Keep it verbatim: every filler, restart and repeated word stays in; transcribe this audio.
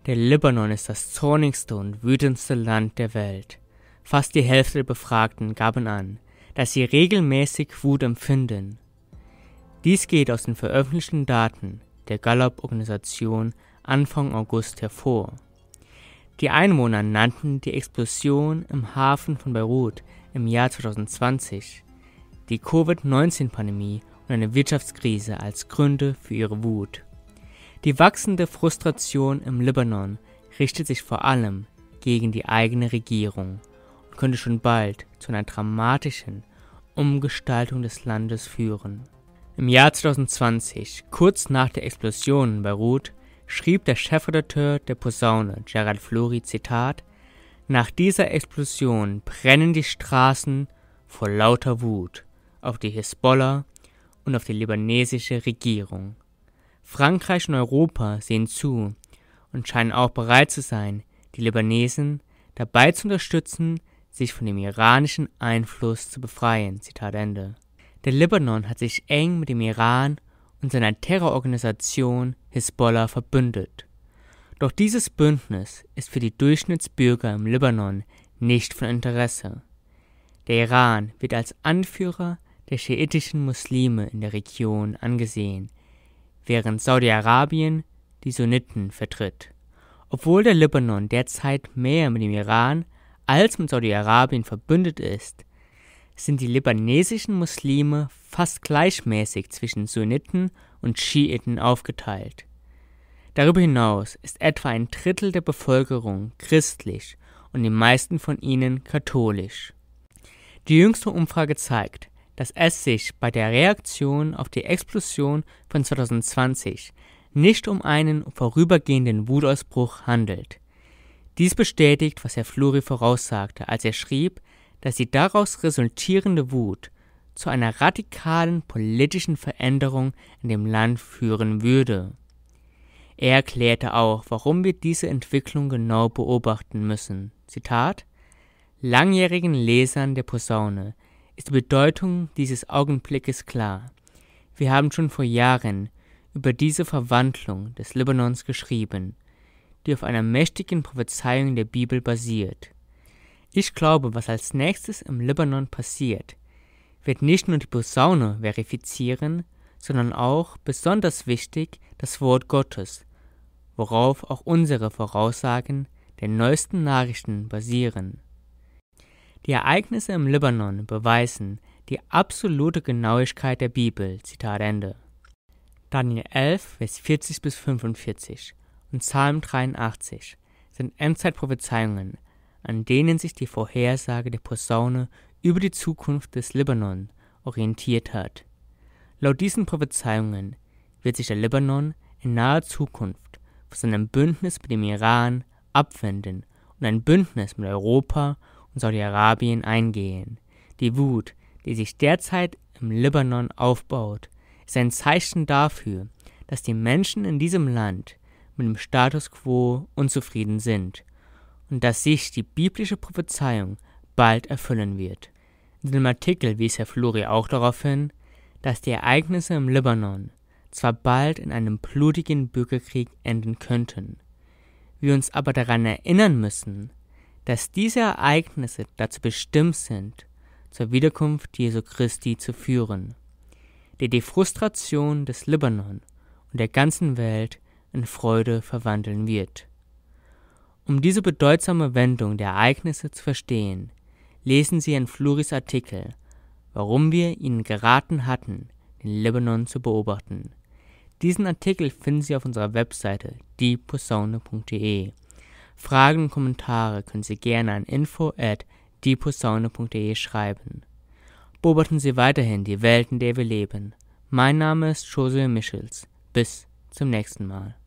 Der Libanon ist das zornigste und wütendste Land der Welt. Fast die Hälfte der Befragten gaben an, dass sie regelmäßig Wut empfinden. Dies geht aus den veröffentlichten Daten der Gallup-Organisation Anfang August hervor. Die Einwohner nannten die Explosion im Hafen von Beirut im Jahr zwanzig zwanzig, die Covid neunzehn Pandemie und eine Wirtschaftskrise als Gründe für ihre Wut. Die wachsende Frustration im Libanon richtet sich vor allem gegen die eigene Regierung und könnte schon bald zu einer dramatischen Umgestaltung des Landes führen. Im Jahr zwanzig zwanzig, kurz nach der Explosion in Beirut, schrieb der Chefredakteur der Posaune, Gerald Fluri, Zitat: „Nach dieser Explosion brennen die Straßen vor lauter Wut auf die Hisbollah und auf die libanesische Regierung. Frankreich und Europa sehen zu und scheinen auch bereit zu sein, die Libanesen dabei zu unterstützen, sich von dem iranischen Einfluss zu befreien." Zitat Ende. Der Libanon hat sich eng mit dem Iran und seiner Terrororganisation Hisbollah verbündet. Doch dieses Bündnis ist für die Durchschnittsbürger im Libanon nicht von Interesse. Der Iran wird als Anführer der schiitischen Muslime in der Region angesehen, während Saudi-Arabien die Sunniten vertritt. Obwohl der Libanon derzeit mehr mit dem Iran als mit Saudi-Arabien verbündet ist, sind die libanesischen Muslime fast gleichmäßig zwischen Sunniten und Schiiten aufgeteilt. Darüber hinaus ist etwa ein Drittel der Bevölkerung christlich und die meisten von ihnen katholisch. Die jüngste Umfrage zeigt, dass es sich bei der Reaktion auf die Explosion von zwanzig zwanzig nicht um einen vorübergehenden Wutausbruch handelt. Dies bestätigt, was Herr Fluri voraussagte, als er schrieb, dass die daraus resultierende Wut zu einer radikalen politischen Veränderung in dem Land führen würde. Er erklärte auch, warum wir diese Entwicklung genau beobachten müssen. Zitat: „Langjährigen Lesern der Posaune ist die Bedeutung dieses Augenblickes klar. Wir haben schon vor Jahren über diese Verwandlung des Libanons geschrieben, die auf einer mächtigen Prophezeiung der Bibel basiert. Ich glaube, was als nächstes im Libanon passiert, wird nicht nur die Posaune verifizieren, sondern auch, besonders wichtig, das Wort Gottes, worauf auch unsere Voraussagen der neuesten Nachrichten basieren. Die Ereignisse im Libanon beweisen die absolute Genauigkeit der Bibel." Zitat Ende. Daniel elf, Vers vierzig bis fünfundvierzig und Psalm dreiundachtzig sind Endzeitprophezeiungen, an denen sich die Vorhersage der Posaune über die Zukunft des Libanon orientiert hat. Laut diesen Prophezeiungen wird sich der Libanon in naher Zukunft von seinem Bündnis mit dem Iran abwenden und ein Bündnis mit Europa und Saudi-Arabien eingehen. Die Wut, die sich derzeit im Libanon aufbaut, ist ein Zeichen dafür, dass die Menschen in diesem Land mit dem Status quo unzufrieden sind und dass sich die biblische Prophezeiung bald erfüllen wird. In dem Artikel wies Herr Fluri auch darauf hin, dass die Ereignisse im Libanon zwar bald in einem blutigen Bürgerkrieg enden könnten, wir uns aber daran erinnern müssen, dass diese Ereignisse dazu bestimmt sind, zur Wiederkunft Jesu Christi zu führen, der die Frustration des Libanon und der ganzen Welt in Freude verwandeln wird. Um diese bedeutsame Wendung der Ereignisse zu verstehen, lesen Sie in Fluris Artikel, warum wir Ihnen geraten hatten, den Libanon zu beobachten. Diesen Artikel finden Sie auf unserer Webseite die posaune punkt de. Fragen und Kommentare können Sie gerne an info at die posaune punkt de schreiben. Beobachten Sie weiterhin die Welt, in der wir leben. Mein Name ist Josue Michels. Bis zum nächsten Mal.